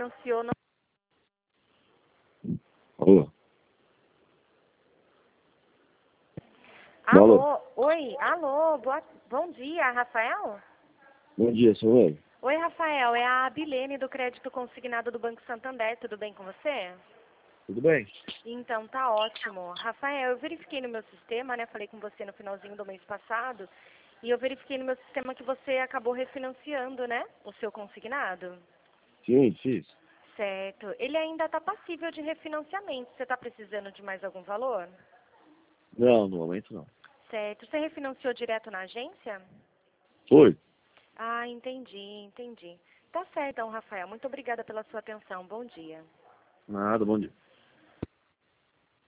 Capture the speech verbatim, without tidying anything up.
refinanciou no... Alô? Alô? Alô? Oi, alô, boa... bom dia, Rafael? Bom dia, sou eu. Oi, Rafael, é a Abilene do Crédito Consignado do Banco Santander, tudo bem com você? Tudo bem? Então, tá ótimo. Rafael, eu verifiquei no meu sistema, né, falei com você no finalzinho do mês passado, e eu verifiquei no meu sistema que você acabou refinanciando, né, o seu consignado. Sim, fiz. Certo. Ele ainda está passível de refinanciamento. Você está precisando de mais algum valor? Não, no momento não. Certo. Você refinanciou direto na agência? Foi? Ah, entendi, entendi. Tá certo, então, Rafael. Muito obrigada pela sua atenção. Bom dia. Nada, bom dia.